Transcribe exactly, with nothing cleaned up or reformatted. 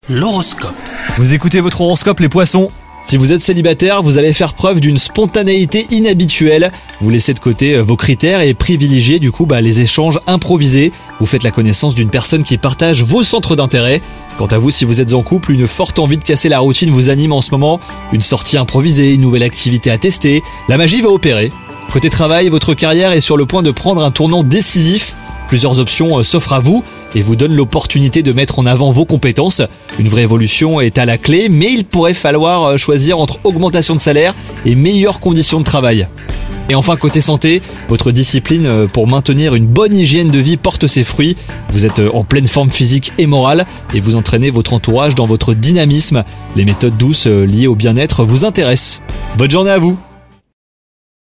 L'horoscope. Vous écoutez votre horoscope les poissons. Si vous êtes célibataire, vous allez faire preuve d'une spontanéité inhabituelle. Vous laissez de côté vos critères et privilégiez du coup bah, les échanges improvisés. Vous faites la connaissance d'une personne qui partage vos centres d'intérêt. Quant à vous, si vous êtes en couple, une forte envie de casser la routine vous anime en ce moment. Une sortie improvisée, une nouvelle activité à tester, la magie va opérer. Côté travail, votre carrière est sur le point de prendre un tournant décisif. Plusieurs options s'offrent à vous et vous donnent l'opportunité de mettre en avant vos compétences. Une vraie évolution est à la clé, mais il pourrait falloir choisir entre augmentation de salaire et meilleures conditions de travail. Et enfin, côté santé, votre discipline pour maintenir une bonne hygiène de vie porte ses fruits. Vous êtes en pleine forme physique et morale et vous entraînez votre entourage dans votre dynamisme. Les méthodes douces liées au bien-être vous intéressent. Bonne journée à vous!